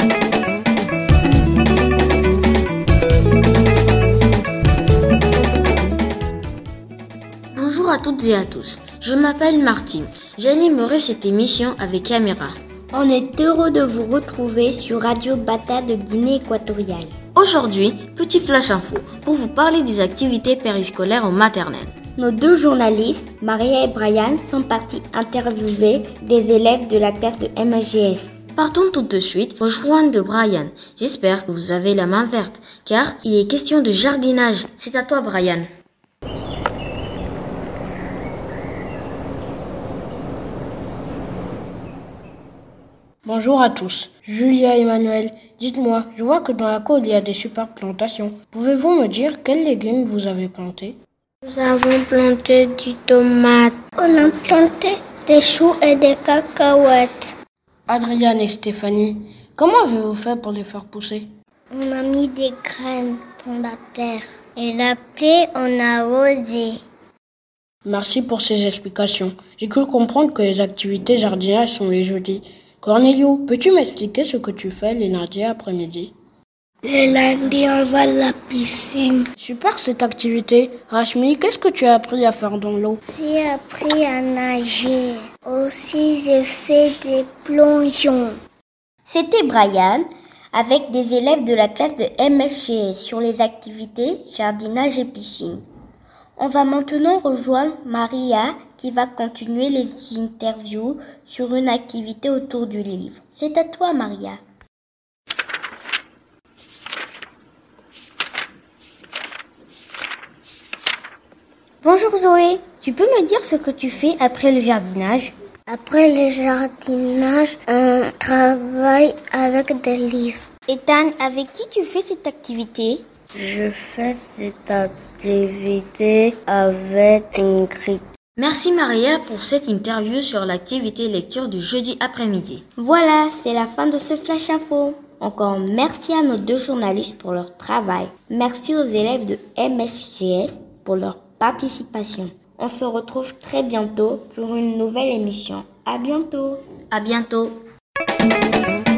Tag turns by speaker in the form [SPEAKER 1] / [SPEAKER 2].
[SPEAKER 1] Bonjour à toutes et à tous, je m'appelle Martine, j'animerai cette émission avec Amira.
[SPEAKER 2] On est heureux de vous retrouver sur Radio Bata de Guinée équatoriale.
[SPEAKER 1] Aujourd'hui, petit flash info pour vous parler des activités périscolaires en maternelle.
[SPEAKER 2] Nos deux journalistes, Maria et Brian, sont partis interviewer des élèves de la classe de MSGS.
[SPEAKER 1] Partons tout de suite rejoindre Brian. J'espère que vous avez la main verte, car il est question de jardinage. C'est à toi, Brian.
[SPEAKER 3] Bonjour à tous, Julia et Emmanuel. Dites-moi, je vois que dans la cour il y a des super plantations. Pouvez-vous me dire quels légumes vous avez plantés?
[SPEAKER 4] Nous avons planté du tomate. On a planté des choux et des cacahuètes.
[SPEAKER 3] Adriane et Stéphanie, comment avez-vous fait pour les faire pousser?
[SPEAKER 4] On a mis des graines dans la terre. Et la pluie, on a arrosé.
[SPEAKER 3] Merci pour ces explications. J'ai cru comprendre que les activités jardinage sont les jeudis. Cornelio, peux-tu m'expliquer ce que tu fais les lundis après-midi?
[SPEAKER 4] Les lundis, on va à la piscine.
[SPEAKER 3] Super cette activité. Rashmi, qu'est-ce que tu as appris à faire dans l'eau?
[SPEAKER 4] J'ai appris à nager. Aussi, j'ai fait des plongeons.
[SPEAKER 2] C'était Brian avec des élèves de la classe de MSGS sur les activités jardinage et piscine. On va maintenant rejoindre Maria qui va continuer les interviews sur une activité autour du livre. C'est à toi, Maria. Bonjour Zoé, tu peux me dire ce que tu fais après le jardinage?
[SPEAKER 4] Après le jardinage, on travaille avec des livres.
[SPEAKER 2] Ethan, avec qui tu fais cette activité?
[SPEAKER 4] Je fais cette activité avec Ingrid.
[SPEAKER 1] Merci Maria pour cette interview sur l'activité lecture du jeudi après-midi.
[SPEAKER 2] Voilà, c'est la fin de ce Flash Info. Encore merci à nos deux journalistes pour leur travail. Merci aux élèves de MSGS pour leur participation. On se retrouve très bientôt pour une nouvelle émission. À bientôt.
[SPEAKER 1] À bientôt.